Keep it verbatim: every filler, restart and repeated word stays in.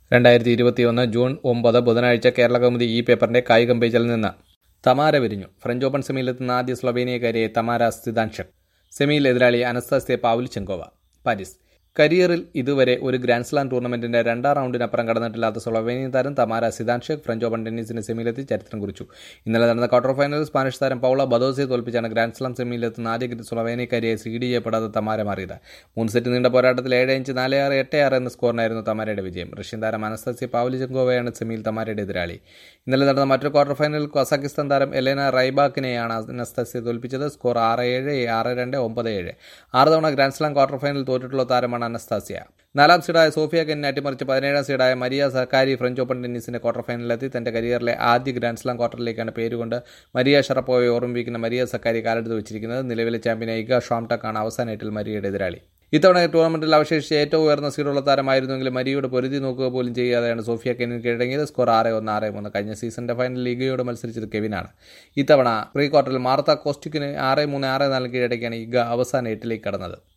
രണ്ടായിരത്തി ഇരുപത്തിയൊന്ന് ജൂൺ ഒമ്പത് ബുധനാഴ്ച കേരള കൗമുദി ഈ പേപ്പറിന്റെ കായികം പേജിൽ നിന്ന് തമാര വിരിഞ്ഞു. ഫ്രഞ്ച് ഓപ്പൺ സെമിയിലെത്തുന്ന ആദ്യ സ്ലൊവേനിയക്കാരിയെ തമാര സിദാൻഷക്. സെമിയിൽ എതിരാളി അനസ്താസിയ പാവ്ലിച്ചെങ്കോവ. പാരീസ്. കരിയറിൽ ഇതുവരെ ഒരു ഗ്രാൻഡ് സ്ലാം ടൂർണമെന്റിന്റെ രണ്ടാം റൗണ്ടിനപ്പുറം കടന്നിട്ടില്ലാത്ത സ്ലൊവേനിയൻ താരം തമാര സിദാൻഷക് ഫ്രഞ്ച് ഓപ്പൺ ടെന്നീസിന് സെമിയിലെത്തി ചരിത്രം കുറിച്ചു. ഇന്നലെ നടന്ന ക്വാർട്ടർ ഫൈനലിൽ സ്പാനിഷ് താരം പൗള ബദോസയെ തോൽപ്പിച്ചാണ് ഗ്രാൻഡ് സ്ലാം സെമിയിലെത്തുന്ന ആദ്യ സ്ലൊവേനിയക്കാരിയെ സീഡ് ചെയ്യപ്പെടാതെ തമാര മാറിയത്. മൂന്ന് സെറ്റ് നീണ്ട പോരാട്ടത്തിൽ ഏഴ് അഞ്ച് നാല് ആറ് എട്ട് ആറ് എന്ന സ്കോറിനായിരുന്നു തമാരയുടെ വിജയം. റഷ്യൻ താരം അനസ്താസിയ പാവ്ലിച്ചെങ്കോവയാണ് സെമിയിൽ തമാരയുടെ എതിരാളി. ഇന്നലെ നടന്ന മറ്റൊരു ക്വാർട്ടർ ഫൈനലിൽ കസാഖിസ്ഥാൻ താരം എലേന റൈബാക്കിനെയാണ് അനസ്താസിയ തോൽപ്പിച്ചത്. സ്കോർ ആറ് ഏഴ് ആറ് രണ്ട് ഒമ്പത് ഏഴ്. ആറ് തവണ ഗ്രാൻഡ് സ്ലാം ക്വാർട്ടർ ഫൈനൽ തോറ്റിട്ടുള്ള താരമാണ് അനസ്താസിയ. നാലാം സീഡായ സോഫിയ കെനിനെ അട്ടിമറിച്ച് പതിനേഴാം സീഡായ മരിയ സക്കാരി ഫ്രഞ്ച് ഓപ്പൺ ടെന്നീസിന്റെ ക്വാർട്ടർ ഫൈനലിലെത്തി. തന്റെ കരിയറിലെ ആദ്യ ഗ്രാൻഡ് സ്ലാം ക്വാർട്ടറിലേക്കാണ് പേരുകൊണ്ട് മരിയ ഷറപ്പോവയെ ഓർമ്മിപ്പിക്കുന്ന മരിയ സക്കാരി കാലെടുത്ത് വെച്ചിരിക്കുന്നത്. നിലവിലെ ചാമ്പ്യൻ ഇഗ ഷ്വാംടെക് ആണ് അവസാന എട്ടിൽ മരിയയുടെ എതിരാളി. ഇത്തവണ ടൂർണമെന്റിൽ അവശേഷിച്ച ഏറ്റവും ഉയർന്ന സീഡുള്ള താരമായിരുന്നെങ്കിലും മരിയയുടെ പൊരുതി നോക്കുക പോലും ചെയ്യാതെയാണ് സോഫിയ കെനിൻ കീഴടങ്ങിയത്. സ്കോർ ആറ് ഒന്ന് ആറ് മൂന്ന്. കഴിഞ്ഞ സീസണിന്റെ ഫൈനലിൽ ഇഗയോട് മത്സരിച്ചത് കെവിനാണ്. ഇത്തവണ പ്രീ ക്വാർട്ടറിൽ മാർത്ത കോസ്റ്റിക്കിന് ആറ് മൂന്ന് ആറ് നാല് കീഴടക്കിയാണ് ഇഗ അവസാന എട്ടിലേക്ക് കടന്നത്.